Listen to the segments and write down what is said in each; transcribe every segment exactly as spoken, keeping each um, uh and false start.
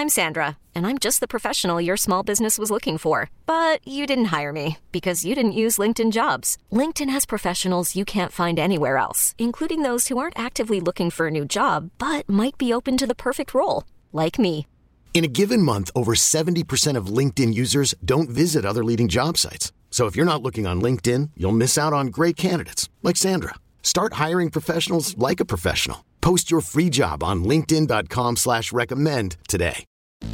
I'm Sandra, and I'm just the professional your small business was looking for. But you didn't hire me because you didn't use LinkedIn Jobs. LinkedIn has professionals you can't find anywhere else, including those who aren't actively looking for a new job, but might be open to the perfect role, like me. In a given month, over seventy percent of LinkedIn users don't visit other leading job sites. So if you're not looking on LinkedIn, you'll miss out on great candidates like Sandra. Start hiring professionals like a professional. Post your free job on linkedin dot com slash recommend today.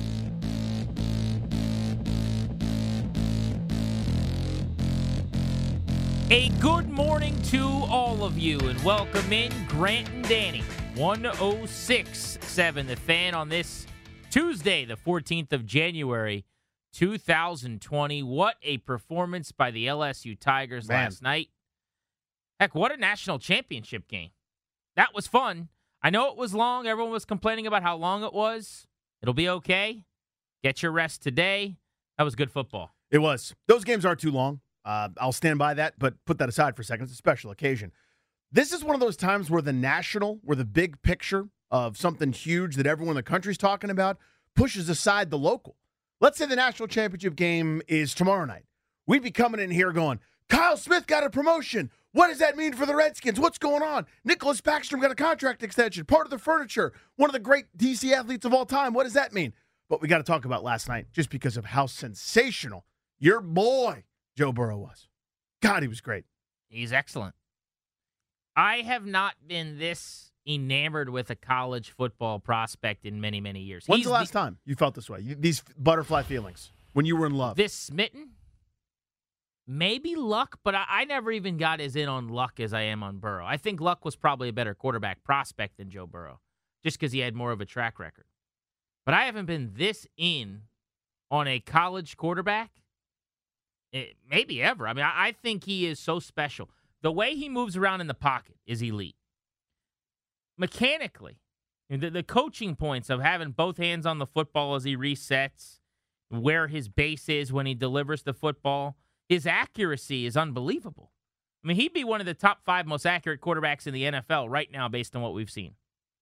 A good morning to all of you, and welcome in Grant and Danny. one oh six point seven The Fan on this Tuesday, the fourteenth of January, two thousand twenty. What a performance by the L S U Tigers Man. last night. Heck, what a national championship game. That was fun. I know it was long. Everyone was complaining about how long it was. It'll be okay. Get your rest today. That was good football. It was. Those games are too long. Uh, I'll stand by that, but put that aside for a second. It's a special occasion. This is one of those times where the national, where the big picture of something huge that everyone in the country's talking about pushes aside the local. Let's say the national championship game is tomorrow night. We'd be coming in here going, Kyle Smith got a promotion. What does that mean for the Redskins? What's going on? Nicholas Backstrom got a contract extension, part of the furniture, one of the great D C athletes of all time. What does that mean? But we got to talk about last night just because of how sensational your boy Joe Burrow was. God, he was great. He's excellent. I have not been this enamored with a college football prospect in many, many years. When's He's the last the, time you felt this way? You, these butterfly feelings when you were in love? This smitten? Maybe Luck, but I, I never even got as in on Luck as I am on Burrow. I think Luck was probably a better quarterback prospect than Joe Burrow, just because he had more of a track record. But I haven't been this in on a college quarterback, it, maybe ever. I mean, I, I think he is so special. The way he moves around in the pocket is elite. Mechanically, the, the coaching points of having both hands on the football as he resets, where his base is when he delivers the football, his accuracy is unbelievable. I mean, he'd be one of the top five most accurate quarterbacks in the N F L right now based on what we've seen.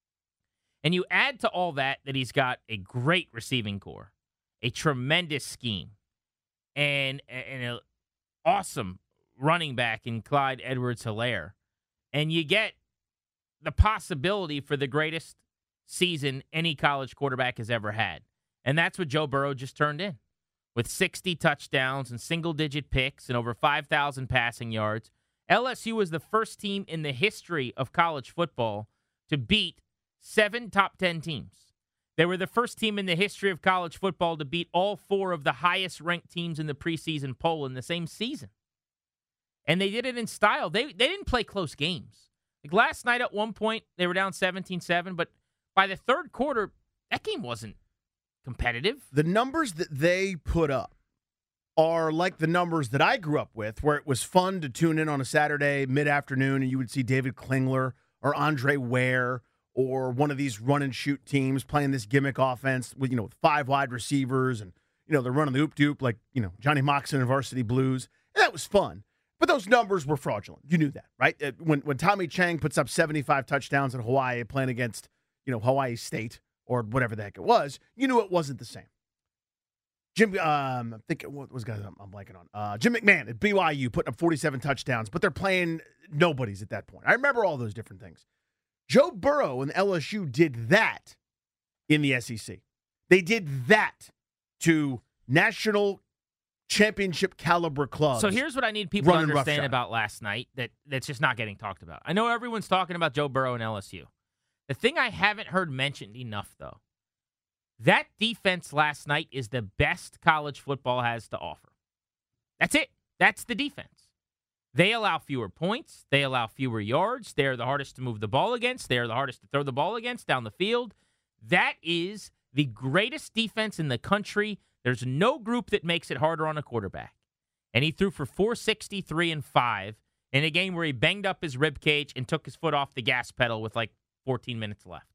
And you add to all that that he's got a great receiving core, a tremendous scheme, and, and an awesome running back in Clyde Edwards-Helaire. And you get the possibility for the greatest season any college quarterback has ever had. And that's what Joe Burrow just turned in. With sixty touchdowns and single-digit picks and over five thousand passing yards, L S U was the first team in the history of college football to beat seven top ten teams. They were the first team in the history of college football to beat all four of the highest-ranked teams in the preseason poll in the same season. And they did it in style. They, they didn't play close games. Like last night at one point, they were down seventeen seven, but by the third quarter, that game wasn't competitive. The numbers that they put up are like the numbers that I grew up with, where it was fun to tune in on a Saturday mid-afternoon and you would see David Klingler or Andre Ware or one of these run-and-shoot teams playing this gimmick offense with, you know, five wide receivers and, you know, they're running the oop-doop like, you know, Johnny Moxon and Varsity Blues. And that was fun. But those numbers were fraudulent. You knew that, right? When when Tommy Chang puts up seventy-five touchdowns in Hawaii playing against, you know, Hawaii State or whatever the heck it was, you knew it wasn't the same. Jim, um, I think what was guys I'm, I'm blanking on. Uh, Jim McMahon at B Y U putting up forty-seven touchdowns, but they're playing nobodies at that point. I remember all those different things. Joe Burrow and L S U did that in the S E C. They did that to national championship caliber clubs. So here's what I need people to understand about last night that, that's just not getting talked about. I know everyone's talking about Joe Burrow and L S U. The thing I haven't heard mentioned enough, though, that defense last night is the best college football has to offer. That's it. That's the defense. They allow fewer points. They allow fewer yards. They're the hardest to move the ball against. They're the hardest to throw the ball against down the field. That is the greatest defense in the country. There's no group that makes it harder on a quarterback. And he threw for four sixty-three and five in a game where he banged up his rib cage and took his foot off the gas pedal with like fourteen minutes left.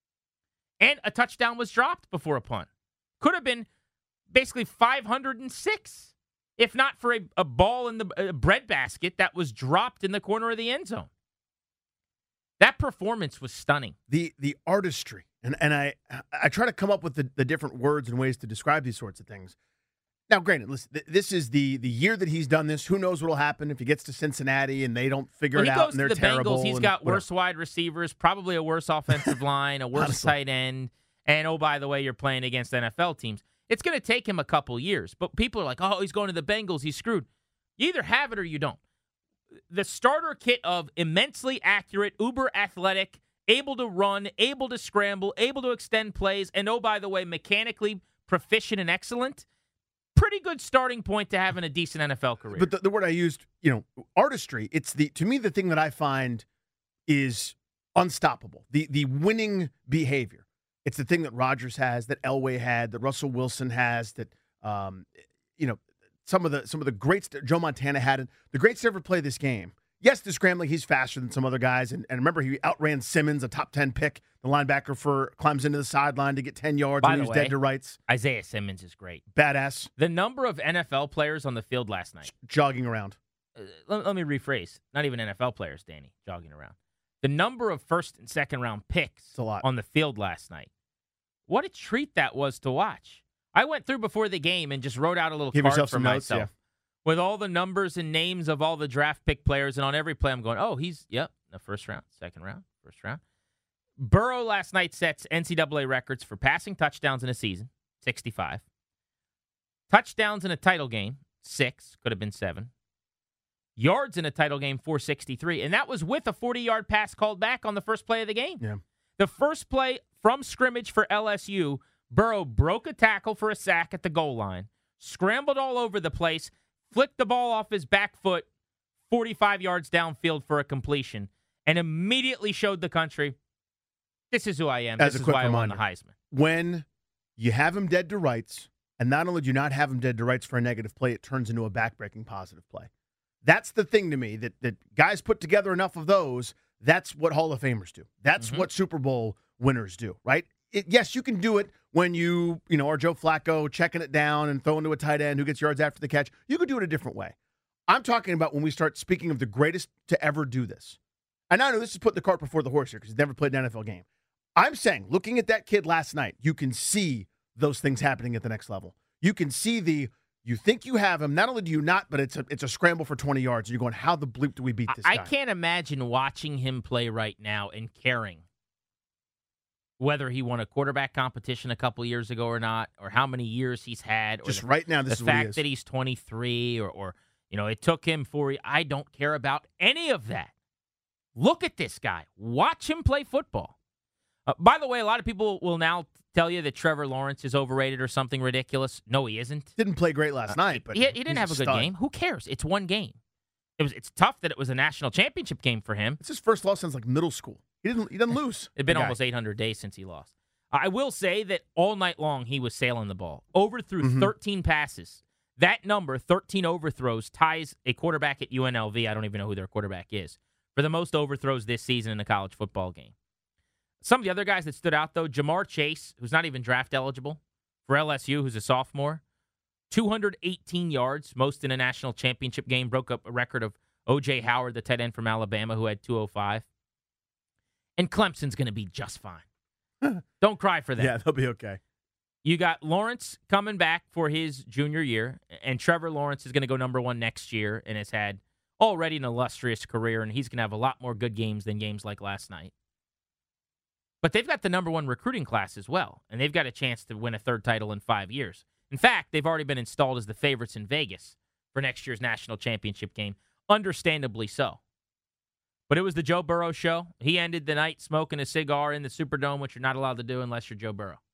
And a touchdown was dropped before a punt. Could have been basically five hundred six, if not for a, a ball in the a breadbasket that was dropped in the corner of the end zone. That performance was stunning. The the artistry, and and I I try to come up with the, the different words and ways to describe these sorts of things. Now, granted, listen, th- this is the the year that he's done this. Who knows what will happen if he gets to Cincinnati and they don't figure When it he out goes and they're to the terrible. Bengals, he's and got whatever. worse wide receivers, probably a worse offensive line, a worse Honestly. tight end, and oh, by the way, you're playing against N F L teams. It's going to take him a couple years, but people are like, oh, he's going to the Bengals, he's screwed. You either have it or you don't. The starter kit of immensely accurate, uber athletic, able to run, able to scramble, able to extend plays, and oh, by the way, mechanically proficient and excellent, pretty good starting point to having a decent N F L career. But the, the word I used, you know, artistry. It's the to me the thing that I find is unstoppable. The the winning behavior. It's the thing that Rodgers has, that Elway had, that Russell Wilson has, that um, you know, some of the some of the greats that Joe Montana had. The greats to ever play this game. Yes, the scrambling, he's faster than some other guys. And, and remember, he outran Simmons, a top ten pick. The linebacker for climbs into the sideline to get ten yards By and the he was way, dead to rights. Isaiah Simmons is great. Badass. The number of N F L players on the field last night. Jogging around. Uh, let, let me rephrase. Not even N F L players, Danny, jogging around. The number of first and second round picks It's a lot. on the field last night. What a treat that was to watch. I went through before the game and just wrote out a little Give card yourself for some notes, myself with all the numbers and names of all the draft pick players. And on every play, I'm going, oh, he's, yep, the first round, second round, first round. Burrow last night sets N C double A records for passing touchdowns in a season, sixty-five. Touchdowns in a title game, six, could have been seven. Yards in a title game, four sixty-three. And that was with a forty-yard pass called back on the first play of the game. Yeah. The first play from scrimmage for L S U, Burrow broke a tackle for a sack at the goal line, scrambled all over the place, flicked the ball off his back foot forty-five yards downfield for a completion, and immediately showed the country, this is who I am. As this a is quick why reminder, I won the Heisman. When you have him dead to rights, and not only do you not have him dead to rights for a negative play, it turns into a backbreaking positive play. That's the thing to me, that, that guys put together enough of those, that's what Hall of Famers do. That's Mm-hmm. what Super Bowl winners do, right? It, yes, you can do it when you, you know, are Joe Flacco checking it down and throwing to a tight end who gets yards after the catch. You could do it a different way. I'm talking about when we start speaking of the greatest to ever do this. And I know this is putting the cart before the horse here because he's never played an N F L game. I'm saying, looking at that kid last night, you can see those things happening at the next level. You can see the, you think you have him, not only do you not, but it's a, it's a scramble for twenty yards. And you're going, how the bleep do we beat this I, guy? I can't imagine watching him play right now and caring whether he won a quarterback competition a couple years ago or not, or how many years he's had, or Just the, right now, this the is what he fact is. that he's twenty-three, or, or you know, it took him four. I don't care about any of that. Look at this guy. Watch him play football. Uh, by the way, a lot of people will now tell you that Trevor Lawrence is overrated or something ridiculous. No, he isn't. Didn't play great last night, but he, he didn't he's have a good stud. game. Who cares? It's one game. It was. It's tough that it was a national championship game for him. It's his first loss since like middle school. He didn't. He didn't lose. It'd been the guy. almost eight hundred days since he lost. I will say that all night long he was sailing the ball. Overthrew Mhm. thirteen passes. That number, thirteen overthrows, ties a quarterback at U N L V. I don't even know who their quarterback is, for the most overthrows this season in a college football game. Some of the other guys that stood out, though, Jamar Chase, who's not even draft eligible for L S U, who's a sophomore, two hundred eighteen yards, most in a national championship game, broke up a record of O J Howard, the tight end from Alabama, who had two oh five. And Clemson's going to be just fine. Don't cry for them. Yeah, they'll be okay. You got Lawrence coming back for his junior year, and Trevor Lawrence is going to go number one next year and has had already an illustrious career, and he's going to have a lot more good games than games like last night. But they've got the number one recruiting class as well, and they've got a chance to win a third title in five years. In fact, they've already been installed as the favorites in Vegas for next year's national championship game, understandably so. But it was the Joe Burrow show. He ended the night smoking a cigar in the Superdome, which you're not allowed to do unless you're Joe Burrow.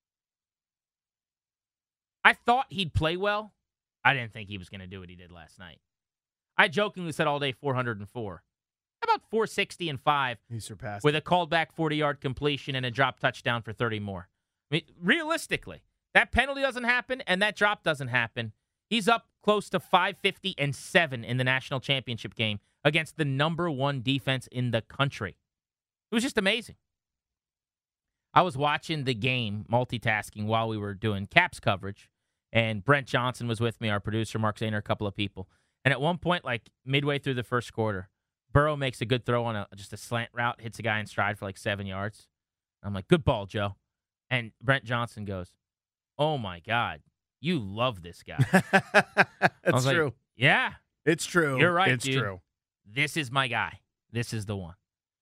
I thought he'd play well. I didn't think he was going to do what he did last night. I jokingly said all day four hundred four. How about four sixty and five He surpassed. with a called back forty-yard completion and a drop touchdown for thirty more? I mean, realistically, that penalty doesn't happen and that drop doesn't happen. He's up close to five fifty and seven in the national championship game against the number one defense in the country. It was just amazing. I was watching the game, multitasking, while we were doing Caps coverage, and Brent Johnson was with me, our producer, Mark Zahner, a couple of people. And at one point, like midway through the first quarter, Burrow makes a good throw on a just a slant route, hits a guy in stride for like seven yards. I'm like, good ball, Joe. And Brent Johnson goes, oh, my God, you love this guy. That's true. Like, yeah. It's true. You're right, It's dude. true. This is my guy. This is the one.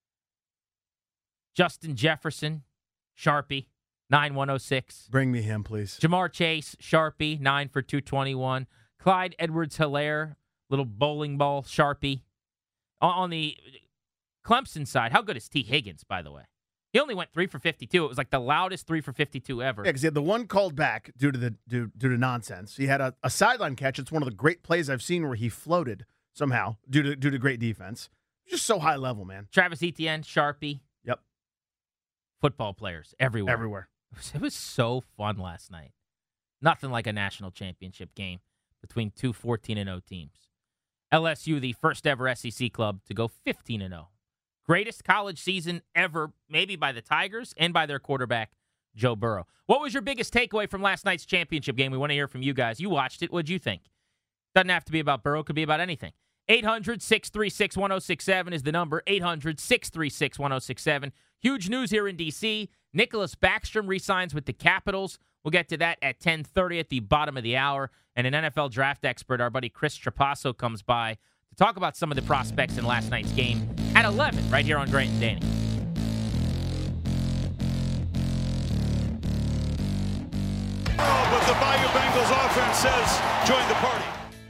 Justin Jefferson, Sharpie, nine one oh six. Bring me him, please. Jamar Chase, Sharpie, nine for two twenty-one. Clyde Edwards-Helaire, little bowling ball, Sharpie. On, on the Clemson side, how good is T. Higgins, by the way? He only went three for fifty-two. It was like the loudest three for fifty-two ever. Yeah, because he had the one called back due to the due, due to nonsense. He had a, a sideline catch. It's one of the great plays I've seen where he floated somehow due to due to great defense. Just so high level, man. Travis Etienne, Sharpie. Yep. Football players everywhere. Everywhere. It was, it was so fun last night. Nothing like a national championship game between two fourteen and oh teams. L S U, the first ever S E C club to go fifteen and oh. Greatest college season ever, maybe by the Tigers and by their quarterback, Joe Burrow. What was your biggest takeaway from last night's championship game? We want to hear from you guys. You watched it. What'd you think? Doesn't have to be about Burrow. Could be about anything. eight hundred, six three six, one oh six seven is the number. eight hundred, six three six, one oh six seven. Huge news here in D C. Nicholas Backstrom re-signs with the Capitals. We'll get to that at ten thirty at the bottom of the hour. And an N F L draft expert, our buddy Chris Trapasso, comes by to talk about some of the prospects in last night's game at eleven, right here on Grant and Danny. Oh, but the Bayou Bengals offense says, join the party.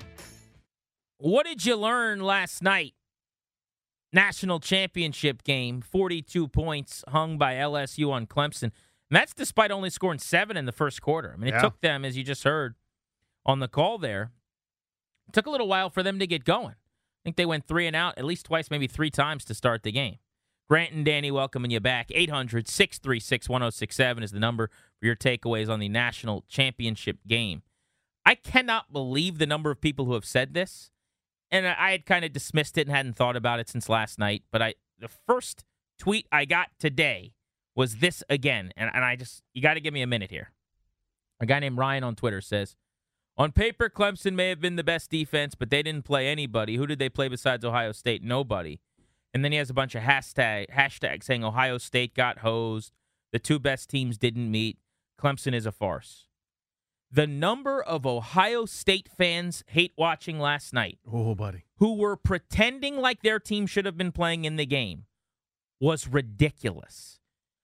What did you learn last night? National championship game, forty-two points hung by L S U on Clemson. And that's despite only scoring seven in the first quarter. I mean, it Yeah. took them, as you just heard on the call there, it took a little while for them to get going. I think they went three and out at least twice, maybe three times to start the game. Grant and Danny welcoming you back. eight hundred, six three six, one oh six seven is the number for your takeaways on the national championship game. I cannot believe the number of people who have said this. And I had kind of dismissed it and hadn't thought about it since last night. But I, the first tweet I got today was this again. And, and I just, you got to give me a minute here. A guy named Ryan on Twitter says, on paper, Clemson may have been the best defense, but they didn't play anybody. Who did they play besides Ohio State? Nobody. And then he has a bunch of hashtag, hashtags saying Ohio State got hosed. The two best teams didn't meet. Clemson is a farce. The number of Ohio State fans hate watching last night, Oh, buddy. who were pretending like their team should have been playing in the game, was ridiculous.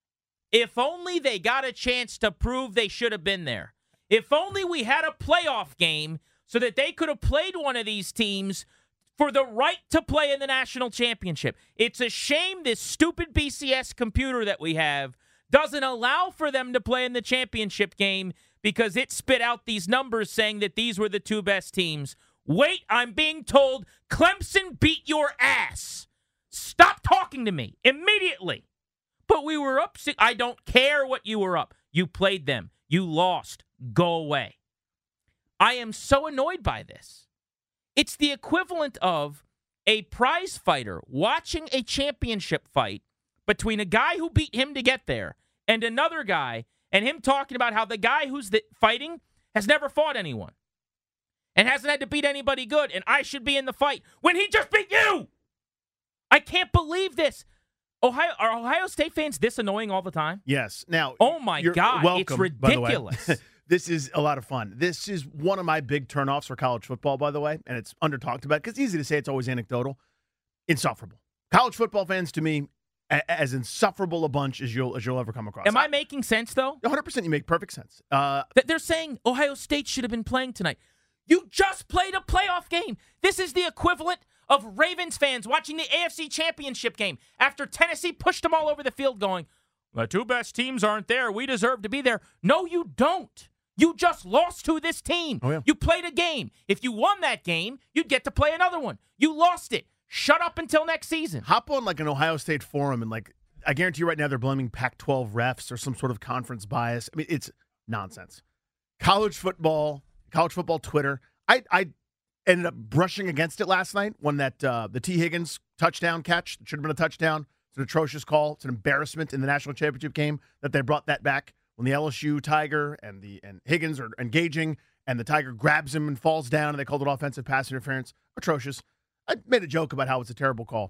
If only they got a chance to prove they should have been there. If only we had a playoff game so that they could have played one of these teams for the right to play in the national championship. It's a shame this stupid B C S computer that we have doesn't allow for them to play in the championship game because it spit out these numbers saying that these were the two best teams. Wait, I'm being told Clemson beat your ass. Stop talking to me immediately. But we were up. I don't care what you were up. You played them. You lost. Go away. I am so annoyed by this. It's the equivalent of a prize fighter watching a championship fight between a guy who beat him to get there and another guy, and him talking about how the guy who's the, fighting has never fought anyone and hasn't had to beat anybody good, and I should be in the fight when he just beat you. I can't believe this. Ohio Are Ohio State fans this annoying all the time? Yes. Now, Oh, my you're God. welcome, It's by the way. ridiculous. This is a lot of fun. This is one of my big turnoffs for college football, by the way, and it's under talked about because it's easy to say, it's always anecdotal. Insufferable. College football fans, to me, a- as insufferable a bunch as you'll as you'll ever come across. Am I making sense, though? one hundred percent, you make perfect sense. Uh, That they're saying Ohio State should have been playing tonight. You just played a playoff game. This is the equivalent of Ravens fans watching the A F C Championship game after Tennessee pushed them all over the field going, the two best teams aren't there. We deserve to be there. No, you don't. You just lost to this team. Oh, yeah. You played a game. If you won that game, you'd get to play another one. You lost it. Shut up until next season. hop on like an Ohio State forum and like, I guarantee you right now they're blaming Pac twelve refs or some sort of conference bias. I mean, it's nonsense. College football, college football Twitter. I, I ended up brushing against it last night when that uh, the T. Higgins touchdown catch should have been a touchdown. It's an atrocious call. It's an embarrassment in the national championship game that they brought that back when the L S U Tiger and the and Higgins are engaging and the Tiger grabs him and falls down and they called it offensive pass interference. Atrocious. I made a joke about how it's a terrible call.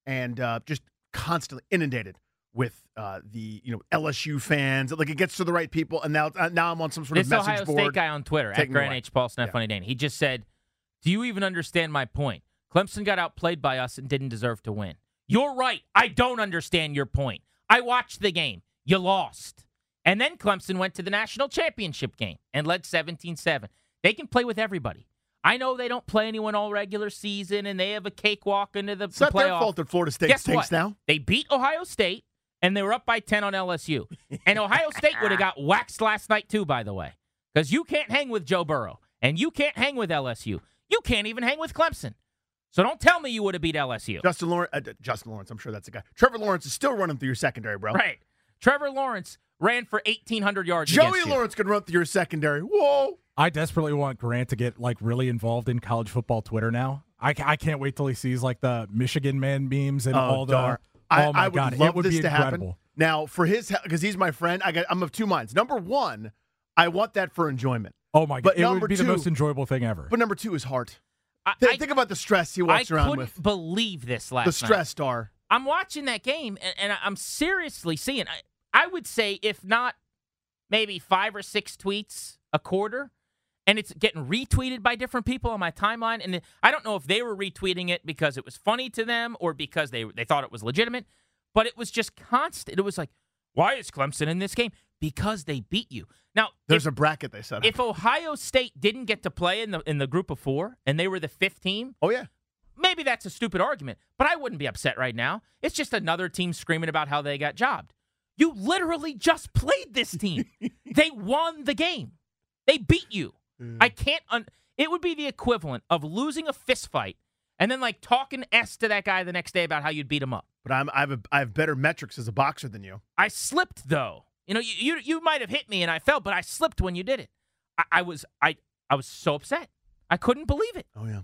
and uh, just constantly inundated with uh, the you know L S U fans. Like it gets to the right people, and now uh, now I'm on some sort this of message Ohio board. State guy on Twitter at Grant H. Paulson F. Funny Dane. He just said, "Do you even understand my point? Clemson got outplayed by us and didn't deserve to win." You're right. I don't understand your point. I watched the game. You lost. And then Clemson went to the national championship game and led seventeen seven. They can play with everybody. I know they don't play anyone all regular season, and they have a cakewalk into the, it's the not playoff. Their fault that Florida State Guess stinks what? now. They beat Ohio State, and they were up by ten on L S U. And Ohio State would have got waxed last night, too, by the way, because you can't hang with Joe Burrow, and you can't hang with L S U. You can't even hang with Clemson. So don't tell me you would have beat L S U. Justin Lawrence, uh, Justin Lawrence, I'm sure that's a guy. Trevor Lawrence is still running through your secondary, bro. Right. Trevor Lawrence ran for eighteen hundred yards Joey against you. Lawrence could run through your secondary. Whoa. I desperately want Grant to get like really involved in college football Twitter now. I, I can't wait till he sees like the Michigan man memes and oh, all the. Dar. Oh I, my I would God, love it would this be to incredible. happen. Now, for his, because he's my friend, I got, I'm of two minds. Number one, I want that for enjoyment. Oh my God, But it number would be two, the most enjoyable thing ever. But number two is heart. I, Th- I, think about the stress he walks I around couldn't with. believe this last The stress, night. Dar. I'm watching that game, and, and I'm seriously seeing, I, I would say, if not maybe five or six tweets a quarter, and it's getting retweeted by different people on my timeline. And I don't know if they were retweeting it because it was funny to them or because they they thought it was legitimate, but it was just constant. It was like, why is Clemson in this game? Because they beat you. Now, There's if, a bracket they set up. if Ohio State didn't get to play in the in the group of four and they were the fifth team, oh, yeah. maybe that's a stupid argument, but I wouldn't be upset right now. It's just another team screaming about how they got jobbed. You literally just played this team. They won the game. They beat you. Mm. I can't un- it would be the equivalent of losing a fist fight and then like talking S to that guy the next day about how you'd beat him up. But I'm, I have a, I have better metrics as a boxer than you. I slipped though. You know, you you, you might have hit me and I fell, but I slipped when you did it. I, I was I I was so upset. I couldn't believe it. Oh yeah.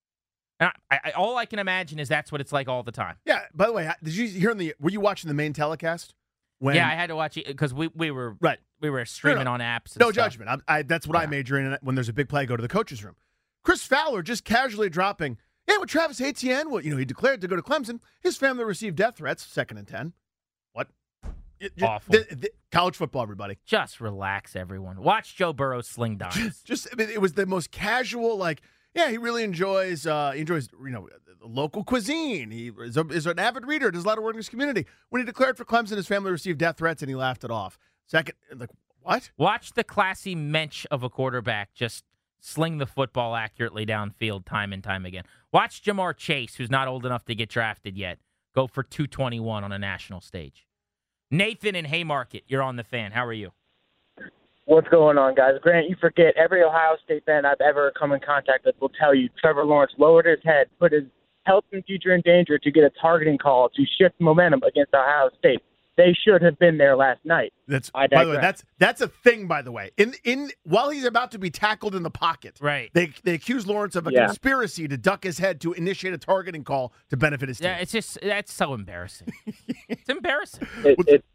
And I, I, all I can imagine is that's what it's like all the time. Yeah. By the way, did you hear in the? Were you watching the main telecast? When, yeah, I had to watch it because we, we were right. We were streaming no, no. on apps. And no stuff. judgment. I, I, that's what yeah. I major in when there's a big play. I go to the coach's room. Chris Fowler just casually dropping. Yeah, with Travis Etienne, well, you know, he declared to go to Clemson. His family received death threats. Second and ten. What? It, Awful. The, the, college football, everybody. Just relax, everyone. Watch Joe Burrow sling dimes. Just, just I mean, it was the most casual. Like, yeah, he really enjoys. Uh, he enjoys, you know, local cuisine. He is, a, is an avid reader. Does a lot of work in his community. When he declared for Clemson, his family received death threats, and he laughed it off. Second, like what? Watch the classy mensch of a quarterback just sling the football accurately downfield time and time again. Watch Jamar Chase, who's not old enough to get drafted yet, go for two twenty-one on a national stage. Nathan in Haymarket, you're on the Fan. How are you? What's going on, guys? Grant, you forget, every Ohio State fan I've ever come in contact with will tell you Trevor Lawrence lowered his head, put his health and future in danger to get a targeting call to shift momentum against Ohio State. They should have been there last night. That's I by the way, digress. that's that's a thing. By the way, in in while he's about to be tackled in the pocket, Right. They they accuse Lawrence of a Yeah. conspiracy to duck his head to initiate a targeting call to benefit his team. Yeah, it's just, that's so embarrassing. It's embarrassing. It, it,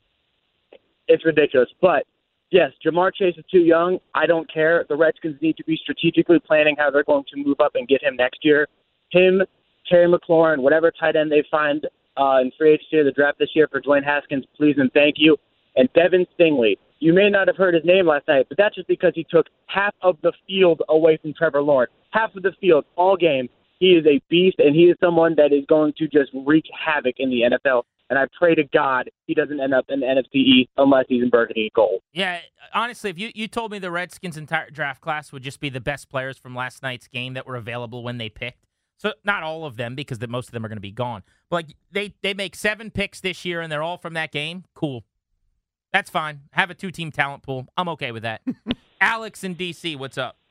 it's ridiculous. But, yes, Jamar Chase is too young. I don't care. The Redskins need to be strategically planning how they're going to move up and get him next year. Him, Terry McLaurin, whatever tight end they find uh, in free agency or the draft this year for Dwayne Haskins, please and thank you. And Devin Stingley. You may not have heard his name last night, but that's just because he took half of the field away from Trevor Lawrence. Half of the field all game. He is a beast, and he is someone that is going to just wreak havoc in the N F L. And I pray to God he doesn't end up in the N F C East unless he's in burgundy gold. Yeah, honestly, if you, you told me the Redskins' entire draft class would just be the best players from last night's game that were available when they picked, so not all of them because the, most of them are going to be gone, but like they, they make seven picks this year and they're all from that game, cool. That's fine. Have a two-team talent pool. I'm okay with that. Alex in D C, what's up?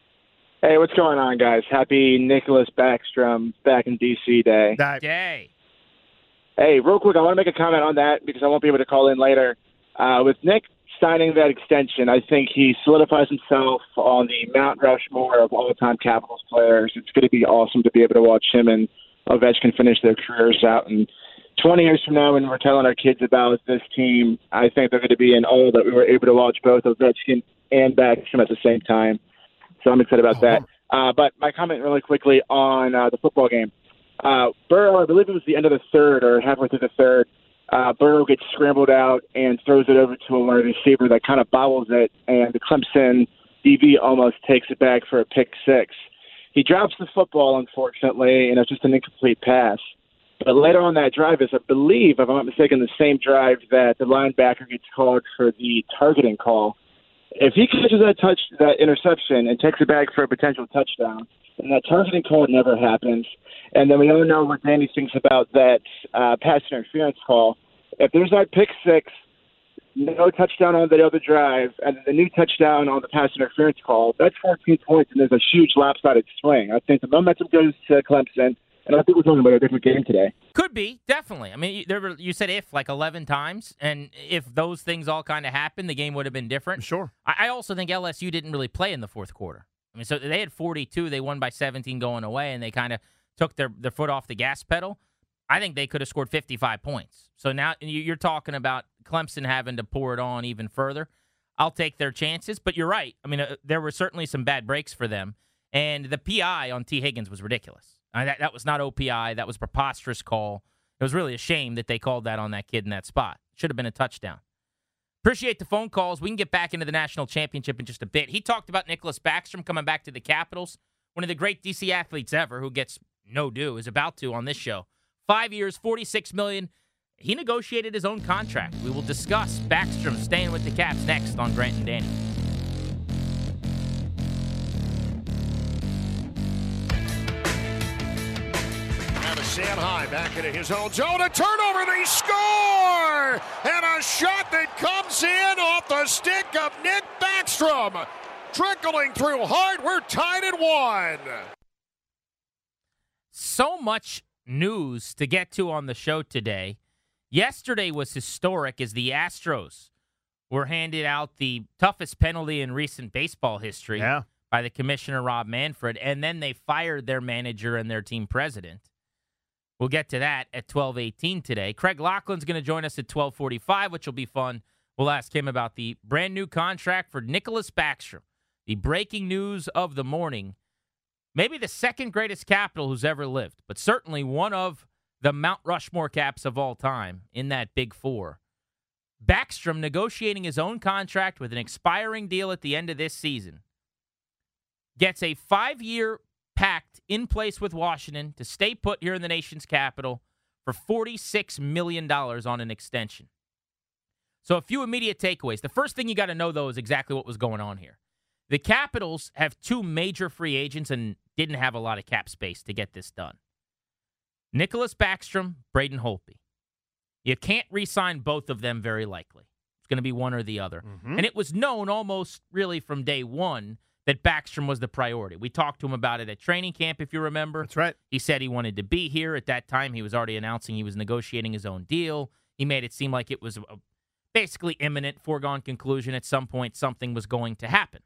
Hey, what's going on, guys? Happy Nicholas Backstrom back in D C day. That, Yay. Hey, real quick, I want to make a comment on that because I won't be able to call in later. Uh, with Nick signing that extension, I think he solidifies himself on the Mount Rushmore of all-time Capitals players. It's going to be awesome to be able to watch him and Ovechkin finish their careers out. And twenty years from now, when we're telling our kids about this team, I think they're going to be in awe that we were able to watch both Ovechkin and Backstrom at the same time. So I'm excited about that. Uh, but my comment really quickly on uh, the football game. Uh, Burrow, I believe it was the end of the third or halfway through the third, uh, Burrow gets scrambled out and throws it over to a wide receiver that kind of bobbles it, and the Clemson D B almost takes it back for a pick six. He drops the football, unfortunately, and it's just an incomplete pass. But later on that drive is, I believe, if I'm not mistaken, the same drive that the linebacker gets called for the targeting call. If he catches that touch, that interception, and takes it back for a potential touchdown, then that targeting call never happens. And then we all know what Danny thinks about that uh, pass interference call. If there's that pick six, no touchdown on the other drive, and the new touchdown on the pass interference call, that's fourteen points, and there's a huge lopsided swing. I think the momentum goes to Clemson, and I think we're talking about a different game today. Could be, definitely. I mean, there were, you said if like eleven times, and if those things all kind of happened, the game would have been different. Sure. I, I also think L S U didn't really play in the fourth quarter. I mean, so they had forty-two, they won by seventeen going away, and they kind of took their, their foot off the gas pedal. I think they could have scored fifty-five points. So now you're talking about Clemson having to pour it on even further. I'll take their chances, but you're right. I mean, uh, there were certainly some bad breaks for them, and the P I on T. Higgins was ridiculous. I mean, that, that was not O P I. That was a preposterous call. It was really a shame that they called that on that kid in that spot. Should have been a touchdown. Appreciate the phone calls. We can get back into the national championship in just a bit. He talked about Nicholas Backstrom coming back to the Capitals. One of the great D C athletes ever who gets no due is about to on this show. Five years, forty-six million dollars. He negotiated his own contract. We will discuss Backstrom staying with the Caps next on Grant and Danny. Sam High back into his own zone. A turnover, they score! And a shot that comes in off the stick of Nick Backstrom. Trickling through hard. We're tied at one. So much news to get to on the show today. Yesterday was historic as the Astros were handed out the toughest penalty in recent baseball history yeah. by the commissioner, Rob Manfred, and then they fired their manager and their team president. We'll get to that at twelve eighteen today. Craig Laughlin's going to join us at twelve forty-five, which will be fun. We'll ask him about the brand new contract for Nicholas Backstrom, the breaking news of the morning. Maybe the second greatest Capital who's ever lived, but certainly one of the Mount Rushmore Caps of all time in that Big Four. Backstrom negotiating his own contract with an expiring deal at the end of this season. Gets a five-year pact in place with Washington to stay put here in the nation's capital for forty-six million dollars on an extension. So a few immediate takeaways. The first thing you got to know, though, is exactly what was going on here. The Capitals have two major free agents and didn't have a lot of cap space to get this done. Nicholas Backstrom, Braden Holtby. You can't re-sign both of them very likely. It's going to be one or the other. Mm-hmm. And it was known almost really from day one that Backstrom was the priority. We talked to him about it at training camp, if you remember. That's right. He said he wanted to be here. At that time, he was already announcing he was negotiating his own deal. He made it seem like it was a basically imminent, foregone conclusion. At some point, something was going to happen.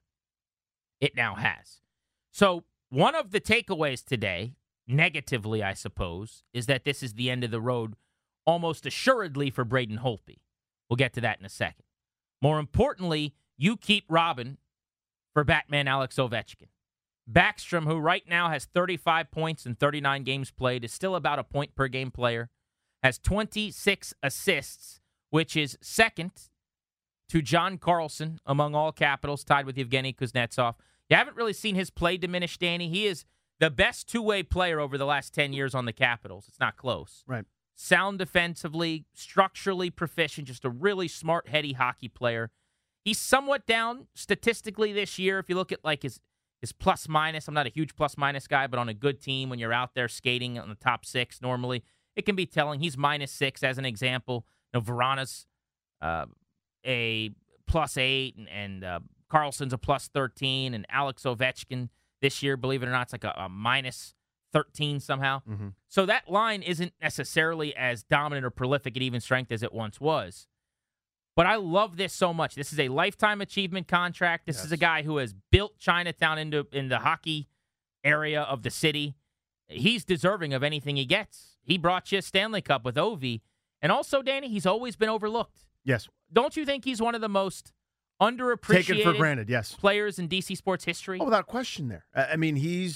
It now has. So one of the takeaways today, negatively, I suppose, is that this is the end of the road almost assuredly for Braden Holtby. We'll get to that in a second. More importantly, you keep Robin for Batman Alex Ovechkin. Backstrom, who right now has thirty-five points in thirty-nine games played, is still about a point per game player, has twenty-six assists, which is second to John Carlson among all Capitals, tied with Evgeny Kuznetsov. You haven't really seen his play diminish, Danny. He is the best two-way player over the last ten years on the Capitals. It's not close. Right. Sound defensively, structurally proficient, just a really smart, heady hockey player. He's somewhat down statistically this year. If you look at like his his plus minus, I'm not a huge plus minus guy, but on a good team, when you're out there skating on the top six, normally it can be telling. He's minus six as an example. You know, Verana's uh, a plus eight, and, and uh, Carlson's a plus thirteen, and Alex Ovechkin this year, believe it or not, it's like a, a minus thirteen somehow. Mm-hmm. So that line isn't necessarily as dominant or prolific at even strength as it once was. But I love this so much. This is a lifetime achievement contract. This yes. is a guy who has built Chinatown into in the hockey area of the city. He's deserving of anything he gets. He brought you a Stanley Cup with Ovi. And also, Danny, he's always been overlooked. Yes. Don't you think he's one of the most underappreciated Taken for granted, yes. players in D C sports history? Oh, without question there. I mean, he's,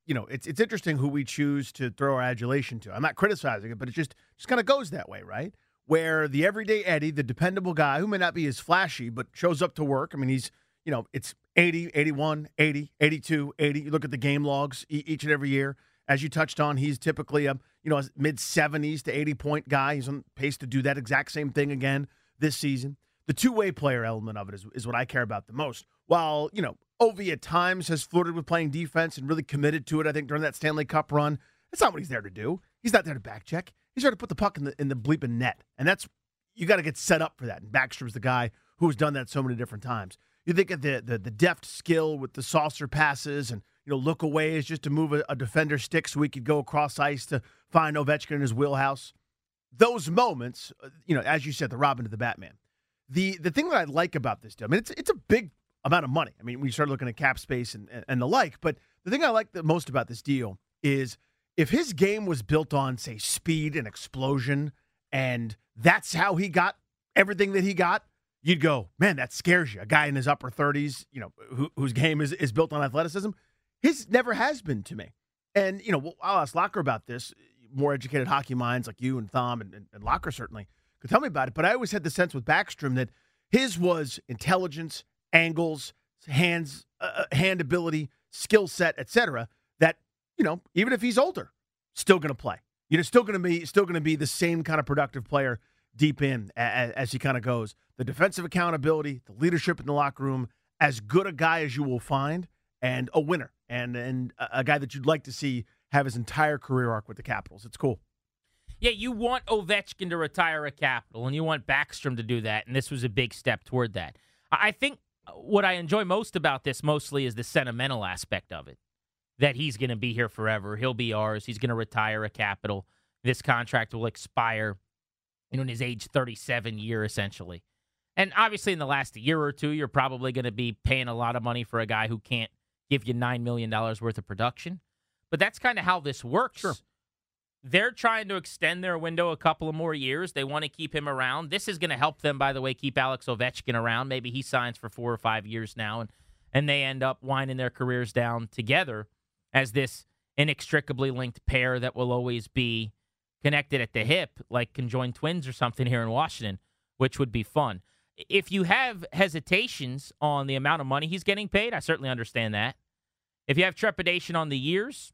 you know, it's it's interesting who we choose to throw our adulation to. I'm not criticizing it, but it just just kind of goes that way, right? Where the everyday Eddie, the dependable guy who may not be as flashy, but shows up to work. I mean, he's, you know, it's eighty, eighty-one, eighty, eighty-two, eighty. You look at the game logs e- each and every year. As you touched on, he's typically a, you know, a mid-seventies to eighty-point guy. He's on pace to do that exact same thing again this season. The two-way player element of it is, is what I care about the most. While, you know, Ovi at times has flirted with playing defense and really committed to it, I think, during that Stanley Cup run. That's not what he's there to do. He's not there to back check. He's there to put the puck in the in the bleeping net. And that's, you got to get set up for that. And Backstrom's the guy who has done that so many different times. You think of the the, the deft skill with the saucer passes and, you know, look away is just to move a, a defender's stick so he could go across ice to find Ovechkin in his wheelhouse. Those moments, you know, as you said, the Robin to the Batman. The the thing that I like about this deal, I mean, it's it's a big amount of money. I mean, we start looking at cap space and, and, and the like, but the thing I like the most about this deal is if his game was built on, say, speed and explosion, and that's how he got everything that he got, you'd go, man, that scares you. A guy in his upper thirties, you know, who, whose game is, is built on athleticism, his never has been to me. And, you know, I'll ask Locker about this. More educated hockey minds like you and Thom and, and, and Locker certainly could tell me about it, but I always had the sense with Backstrom that his was intelligence, angles, hands, uh, hand ability, skill set, et cetera, that, you know, even if he's older, still going to play. You know, still going to be still going to be the same kind of productive player deep in as, as he kind of goes. The defensive accountability, the leadership in the locker room, as good a guy as you will find, and a winner, and and a guy that you'd like to see have his entire career arc with the Capitals. It's cool. Yeah, you want Ovechkin to retire a Capital, and you want Backstrom to do that, and this was a big step toward that. I think what I enjoy most about this mostly is the sentimental aspect of it, that he's going to be here forever. He'll be ours. He's going to retire a Capital. This contract will expire, you know, in his age thirty-seven year, essentially. And obviously in the last year or two, you're probably going to be paying a lot of money for a guy who can't give you nine million dollars worth of production. But that's kind of how this works. Sure. They're trying to extend their window a couple of more years. They want to keep him around. This is going to help them, by the way, keep Alex Ovechkin around. Maybe he signs for four or five years now, and, and they end up winding their careers down together as this inextricably linked pair that will always be connected at the hip, like conjoined twins or something here in Washington, which would be fun. If you have hesitations on the amount of money he's getting paid, I certainly understand that. If you have trepidation on the years,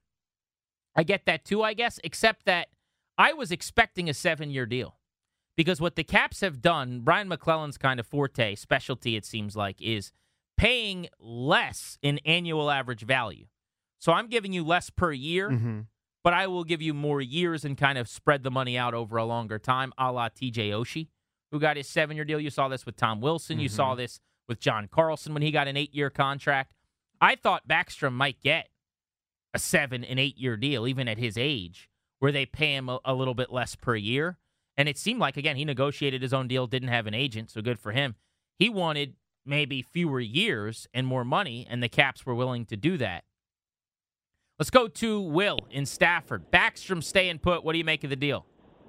I get that too, I guess, except that I was expecting a seven-year deal. Because what the Caps have done, Brian McClellan's kind of forte, specialty, it seems like, is paying less in annual average value. So I'm giving you less per year, mm-hmm. but I will give you more years and kind of spread the money out over a longer time, a la T J Oshie, who got his seven-year deal. You saw this with Tom Wilson. Mm-hmm. You saw this with John Carlson when he got an eight-year contract. I thought Backstrom might get a seven and eight year deal, even at his age, where they pay him a, a little bit less per year. And it seemed like, again, he negotiated his own deal, didn't have an agent, so good for him. He wanted maybe fewer years and more money, and the Caps were willing to do that. Let's go to Will in Stafford. Backstrom staying put. What do you make of the deal?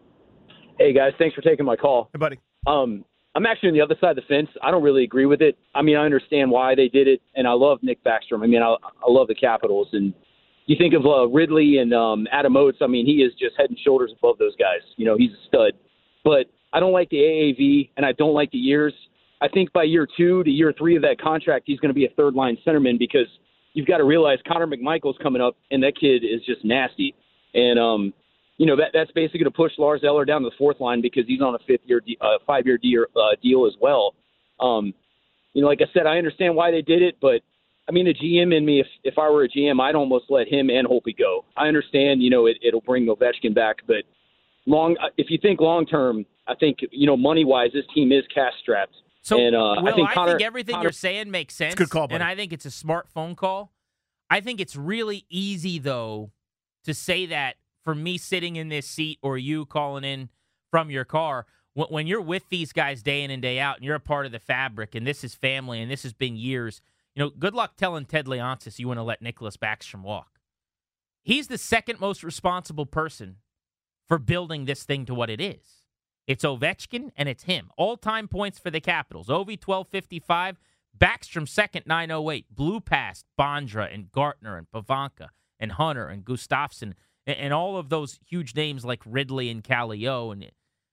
Hey, guys. Thanks for taking my call. Hey, buddy. Um, I'm actually on the other side of the fence. I don't really agree with it. I mean, I understand why they did it, and I love Nick Backstrom. I mean, I, I love the Capitals, and you think of uh, Ridley and um, Adam Oates. I mean, he is just head and shoulders above those guys. You know, he's a stud. But I don't like the A A V, and I don't like the years. I think by year two to year three of that contract, he's going to be a third-line centerman because you've got to realize Connor McMichael's coming up, and that kid is just nasty. And, um, you know, that that's basically going to push Lars Eller down to the fourth line because he's on a fifth-year, uh, five-year deal, uh, deal as well. Um, you know, like I said, I understand why they did it, but I mean, the G M in me, if, if I were a G M, I'd almost let him and Holtby go. I understand, you know, it, it'll bring Ovechkin back, but long, if you think long-term, I think, you know, money-wise, this team is cash-strapped. So, and, uh, Will, I think, I Connor, think everything Connor, you're saying makes sense, it's a good call, buddy. And I think it's a smart phone call. I think it's really easy, though, to say that for me sitting in this seat or you calling in from your car, when you're with these guys day in and day out and you're a part of the fabric and this is family and this has been years, you know, good luck telling Ted Leonsis you want to let Nicholas Backstrom walk. He's the second most responsible person for building this thing to what it is. It's Ovechkin and it's him. All-time points for the Capitals. Ovi, twelve fifty-five. Backstrom, second, nine oh eight. Blew past Bondra and Gartner and Pavanka and Hunter and Gustafsson and, and all of those huge names like Ridley and Kallio. And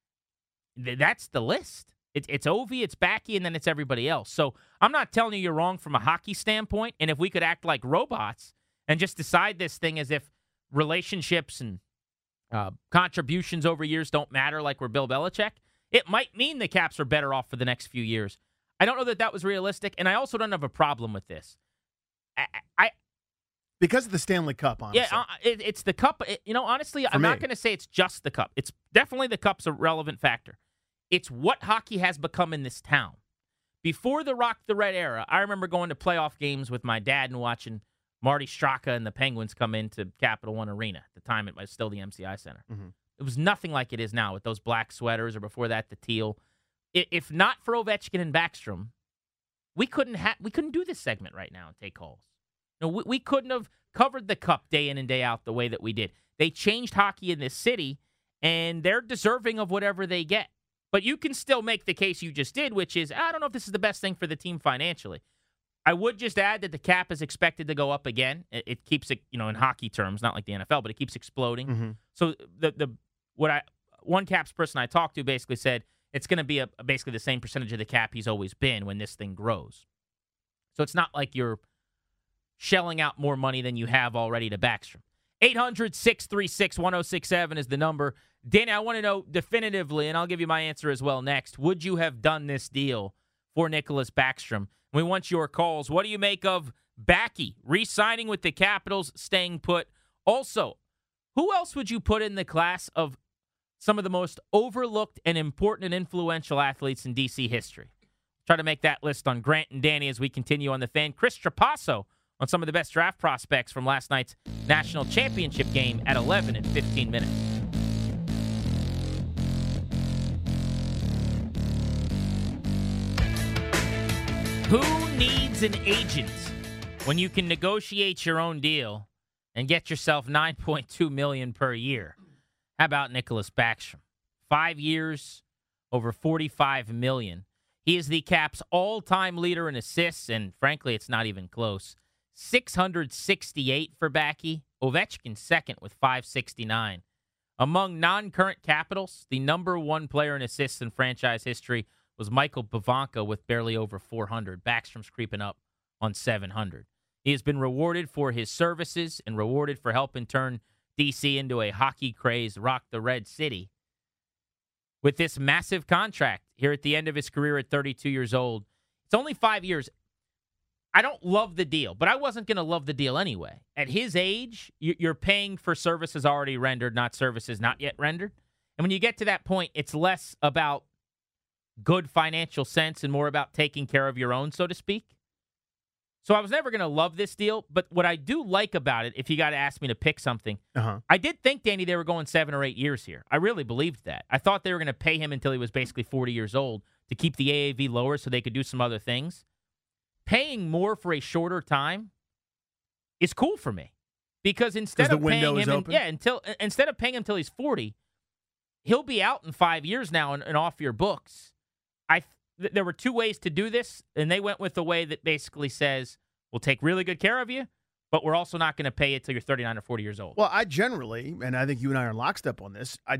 it, that's the list. It, it's Ovi, it's Backy, and then it's everybody else. So I'm not telling you you're wrong from a hockey standpoint. And if we could act like robots and just decide this thing as if relationships and uh, contributions over years don't matter like we're Bill Belichick, it might mean the Caps are better off for the next few years. I don't know that that was realistic, and I also don't have a problem with this. I, I because of the Stanley Cup, honestly. Yeah, uh, it, it's the Cup. It, you know, honestly, for I'm me. not going to say it's just the Cup. It's definitely the Cup's a relevant factor. It's what hockey has become in this town. Before the Rock the Red era, I remember going to playoff games with my dad and watching Marty Straka and the Penguins come into Capital One Arena. At the time, it was still the M C I Center. Mm-hmm. It was nothing like it is now with those black sweaters, or before that, the teal. If not for Ovechkin and Backstrom, we couldn't ha- we couldn't do this segment right now and take calls. No, we, we couldn't have covered the Cup day in and day out the way that we did. They changed hockey in this city, and they're deserving of whatever they get. But you can still make the case you just did, which is, I don't know if this is the best thing for the team financially. I would just add that the cap is expected to go up again. It, it keeps it, you know, in hockey terms, not like the N F L, but it keeps exploding. Mm-hmm. So the the what I one Caps person I talked to basically said, it's going to be a, basically the same percentage of the cap he's always been when this thing grows. So it's not like you're shelling out more money than you have already to Backstrom. eight hundred, six three six, one oh six seven is the number. Danny, I want to know definitively, and I'll give you my answer as well next, would you have done this deal for Nicholas Backstrom? We want your calls. What do you make of Backy re-signing with the Capitals, staying put? Also, who else would you put in the class of some of the most overlooked and important and influential athletes in D C history? Try to make that list on Grant and Danny as we continue on the Fan. Chris Trapasso on some of the best draft prospects from last night's national championship game at eleven and fifteen minutes. Who needs an agent when you can negotiate your own deal and get yourself nine point two million dollars per year? How about Nicholas Backstrom? Five years, over forty-five million dollars. He is the Caps' all-time leader in assists, and frankly, it's not even close. six hundred sixty-eight for Backy. Ovechkin second with five sixty-nine. Among non-current Capitals, the number one player in assists in franchise history was Michael Bavanka with barely over four hundred. Backstrom's creeping up on seven hundred. He has been rewarded for his services and rewarded for helping turn D C into a hockey-crazed Rock the Red City with this massive contract here at the end of his career at thirty-two years old. It's only five years. I don't love the deal, but I wasn't going to love the deal anyway. At his age, you're paying for services already rendered, not services not yet rendered. And when you get to that point, it's less about good financial sense and more about taking care of your own, so to speak. So I was never going to love this deal, but what I do like about it, if you got to ask me to pick something, uh-huh. I did think, Danny, they were going seven or eight years here. I really believed that. I thought they were going to pay him until he was basically forty years old to keep the A A V lower so they could do some other things. Paying more for a shorter time is cool for me because instead of paying him, in, yeah, until instead of paying him until he's forty, he'll be out in five years now and, and off your books. I th- there were two ways to do this, and they went with the way that basically says we'll take really good care of you, but we're also not going to pay it till you're thirty-nine or forty years old. Well, I generally, and I think you and I are in lockstep on this, I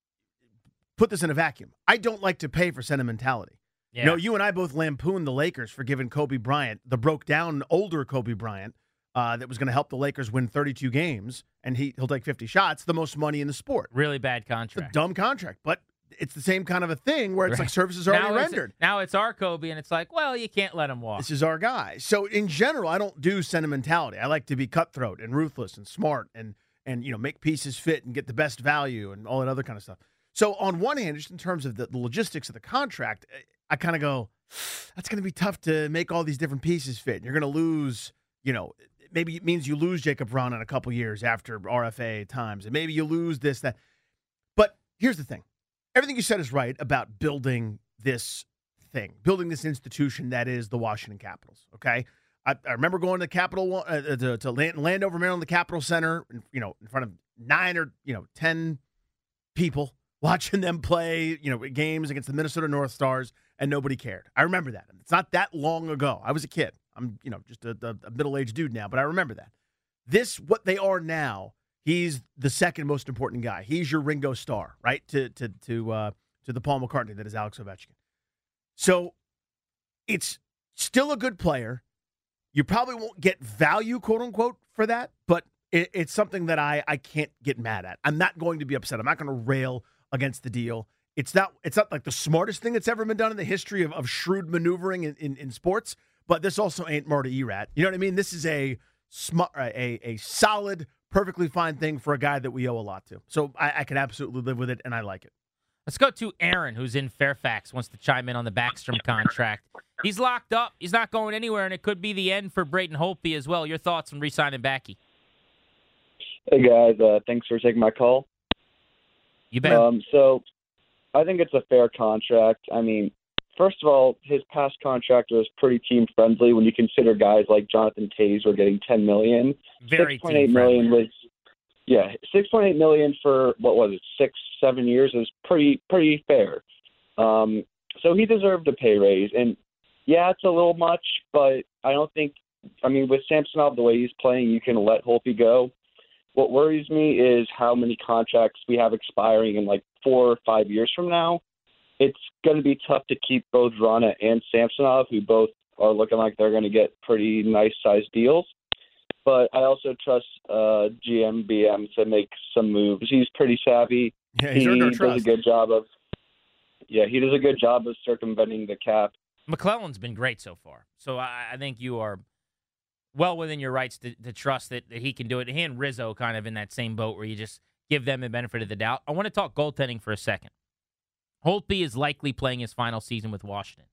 put this in a vacuum. I don't like to pay for sentimentality. Yeah. You know, you and I both lampooned the Lakers for giving Kobe Bryant, the broke-down, older Kobe Bryant, uh, that was going to help the Lakers win thirty-two games, and he, he'll take fifty shots, the most money in the sport. Really bad contract. It's a dumb contract, but it's the same kind of a thing where it's right. like services already now rendered. It's, now it's our Kobe, and it's like, well, you can't let him walk. This is our guy. So in general, I don't do sentimentality. I like to be cutthroat and ruthless and smart and, and you know, make pieces fit and get the best value and all that other kind of stuff. So on one hand, just in terms of the, the logistics of the contract, I kind of go, that's going to be tough to make all these different pieces fit. You're going to lose, you know, maybe it means you lose Jacob Brown in a couple years after R F A times, and maybe you lose this, that. But here's the thing. Everything you said is right about building this thing, building this institution that is the Washington Capitals, okay? I, I remember going to the Capitol, uh, to, to Land, Landover, Maryland, the Capitol Center, you know, in front of nine or, you know, ten people, watching them play, you know, games against the Minnesota North Stars, and nobody cared. I remember that. It's not that long ago. I was a kid. I'm, you know, just a, a middle-aged dude now, but I remember that. this, what they are now, he's the second most important guy. He's your Ringo Starr, right? To to to uh, to the Paul McCartney that is Alex Ovechkin. So it's still a good player. You probably won't get value, quote unquote, for that, but it, it's something that I I can't get mad at. I'm not going to be upset. I'm not going to rail against the deal. It's not it's not like the smartest thing that's ever been done in the history of, of shrewd maneuvering in, in, in sports, but this also ain't Marty Erat. You know what I mean? This is a smart, a a solid, perfectly fine thing for a guy that we owe a lot to. So I, I can absolutely live with it, and I like it. Let's go to Aaron, who's in Fairfax, wants to chime in on the Backstrom contract. He's locked up. He's not going anywhere, and it could be the end for Braden Holtby as well. Your thoughts on re-signing Backy? Hey, guys. Uh, thanks for taking my call. You bet. Um, so I think it's a fair contract. I mean, first of all, his past contract was pretty team-friendly when you consider guys like Jonathan Taze were getting ten million dollars. Very six point eight million dollars was, yeah, six point eight million dollars for, what was it, six, seven years is pretty pretty fair. Um, so he deserved a pay raise. And, yeah, it's a little much, but I don't think, I mean, with Samsonov, the way he's playing, you can let Holtby go. What worries me is how many contracts we have expiring in like four or five years from now. It's going to be tough to keep both Rana and Samsonov, who both are looking like they're going to get pretty nice-sized deals. But I also trust uh, G M B M to make some moves. He's pretty savvy. Yeah, he's he earned our does trust. a good job of. Yeah, he does a good job of circumventing the cap. McClellan's been great so far, so I, I think you are well within your rights to, to trust that, that he can do it. He and Rizzo kind of in that same boat where you just give them the benefit of the doubt. I want to talk goaltending for a second. Holtby is likely playing his final season with Washington.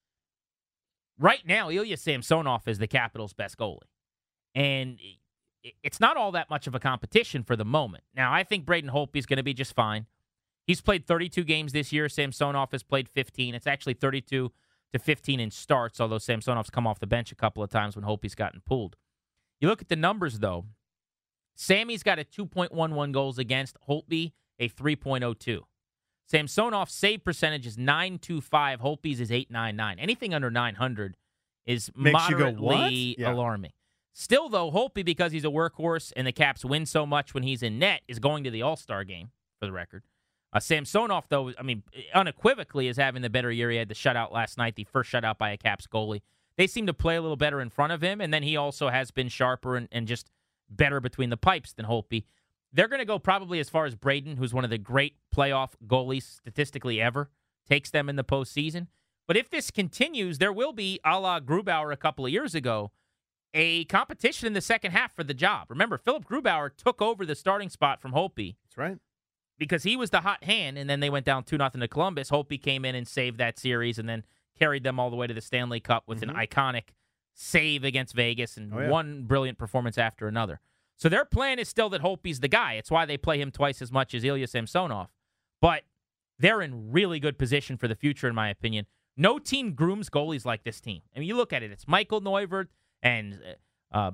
Right now, Ilya Samsonov is the Capitals' best goalie. And it's not all that much of a competition for the moment. Now, I think Braden Holtby is going to be just fine. He's played thirty-two games this year. Samsonov has played fifteen. It's actually thirty-two to fifteen in starts, although Samsonov's come off the bench a couple of times when Holtby's gotten pulled. You look at the numbers, though. Sammy's got a two point one one goals against. Holtby, a three point oh two. Samsonov's save percentage is nine twenty-five. Holtby's is eight ninety-nine. Anything under nine hundred is Makes you go, moderately "What?" Yeah. alarming. Still, though, Holtby, because he's a workhorse and the Caps win so much when he's in net, is going to the All-Star game, for the record. Uh, Samsonov, though, I mean, unequivocally is having the better year. He had the shutout last night, the first shutout by a Caps goalie. They seem to play a little better in front of him, and then he also has been sharper and, and just better between the pipes than Holtby. They're going to go probably as far as Braden, who's one of the great playoff goalies statistically ever, takes them in the postseason. But if this continues, there will be, a la Grubauer a couple of years ago, a competition in the second half for the job. Remember, Philip Grubauer took over the starting spot from Holtby. That's right. Because he was the hot hand, and then they went down two nothing to Columbus. Holtby came in and saved that series and then carried them all the way to the Stanley Cup with mm-hmm. an iconic save against Vegas and oh, yeah. one brilliant performance after another. So their plan is still that Holtby's the guy. It's why they play him twice as much as Ilya Samsonov. But they're in really good position for the future, in my opinion. No team grooms goalies like this team. I mean, you look at it. It's Michael Neuvirth and uh,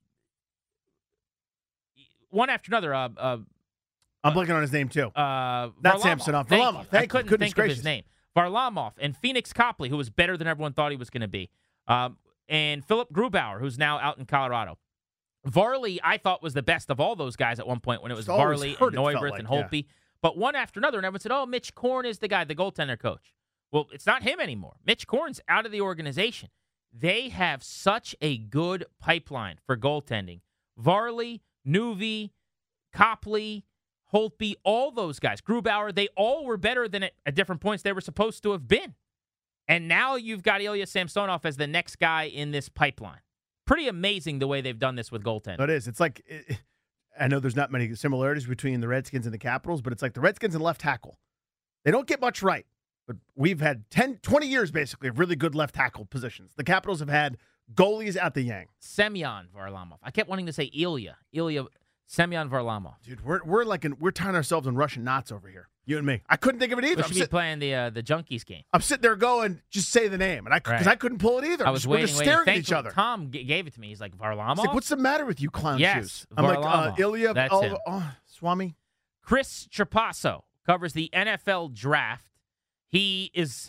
one after another. Uh, uh, I'm blanking on his name, too. Uh, Not Varlamov. Samsonov. Thank Varlamov. you. Thank I couldn't Goodness think gracious. of his name. Varlamov and Phoenix Copley, who was better than everyone thought he was going to be. Um, and Philip Grubauer, who's now out in Colorado. Varley, I thought, was the best of all those guys at one point when it was Just always Varley and hurt, it felt Neuvirth like, and Holtby. yeah. But one after another, and everyone said, oh, Mitch Korn is the guy, the goaltender coach. Well, it's not him anymore. Mitch Korn's out of the organization. They have such a good pipeline for goaltending. Varley, Nuvi, Copley, Holtby, all those guys, Grubauer, they all were better than at, at different points they were supposed to have been. And now you've got Ilya Samsonov as the next guy in this pipeline. Pretty amazing the way they've done this with goaltending. It is. It's like, it, I know there's not many similarities between the Redskins and the Capitals, but it's like the Redskins and left tackle. They don't get much right, but we've had ten, twenty years basically of really good left tackle positions. The Capitals have had goalies at the Yang. Semyon Varlamov. I kept wanting to say Ilya. Ilya Semyon Varlamov. Dude, we're we're like in, we're tying ourselves in Russian knots over here. You and me. I couldn't think of it either. We I'm should be sit- playing the uh, the Junkies game. I'm sitting there going, just say the name, and I because Right. I couldn't pull it either. I was just, waiting, we're just waiting. staring at each Thankfully, other. Tom g- gave it to me. He's like, Varlamov? It's like, what's the matter with you, clown Yes, shoes? I'm like, uh, Varlamov. Ilya, That's oh, him. oh, Swami. Chris Trapasso covers the N F L draft. He is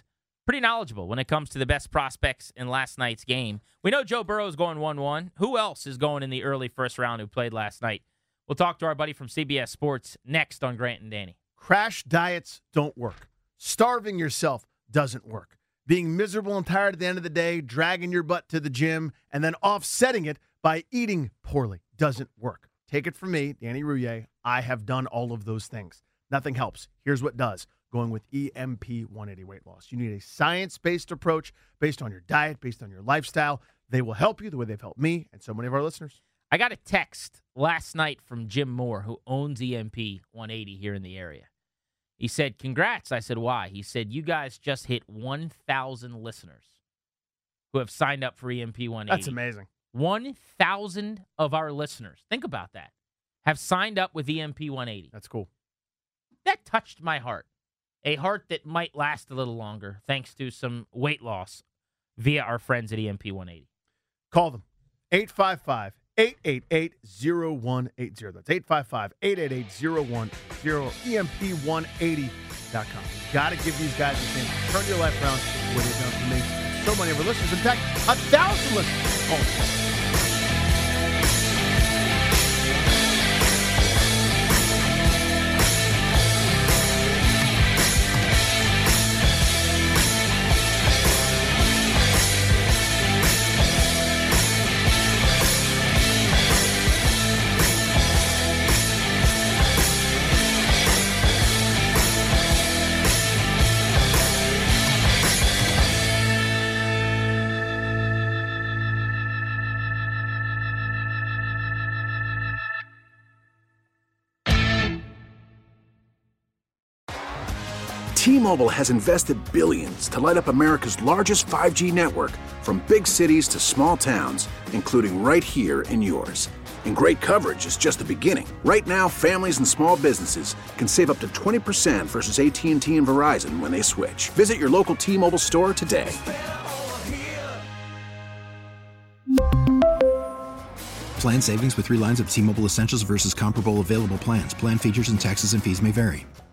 pretty knowledgeable when it comes to the best prospects in last night's game. We know Joe Burrow's going one one. Who else is going in the early first round who played last night? We'll talk to our buddy from C B S Sports next on Grant and Danny. Crash diets don't work. Starving yourself doesn't work. Being miserable and tired at the end of the day, dragging your butt to the gym, and then offsetting it by eating poorly doesn't work. Take it from me, Danny Rouillet. I have done all of those things. Nothing helps. Here's what does. Going with E M P one eighty weight loss. You need a science-based approach based on your diet, based on your lifestyle. They will help you the way they've helped me and so many of our listeners. I got a text last night from Jim Moore, who owns E M P one eighty here in the area. He said, congrats. I said, why? He said, you guys just hit one thousand listeners who have signed up for E M P one eighty. That's amazing. one thousand of our listeners, think about that, have signed up with E M P one eighty. That's cool. That touched my heart. A heart that might last a little longer thanks to some weight loss via our friends at E M P one eighty. Call them. eight five five, eight eight eight, zero one eight zero. That's eight five five, eight eight eight, zero one eight zero. E M P one eighty dot com. You've got to give these guys a chance. Turn your life around what they've done for me. So many of our listeners. In fact, a thousand listeners. Oh. T-Mobile has invested billions to light up America's largest five G network, from big cities to small towns, including right here in yours. And great coverage is just the beginning. Right now, families and small businesses can save up to twenty percent versus A T and T and Verizon when they switch. Visit your local T-Mobile store today. Plan savings with three lines of T-Mobile Essentials versus comparable available plans. Plan features and taxes and fees may vary.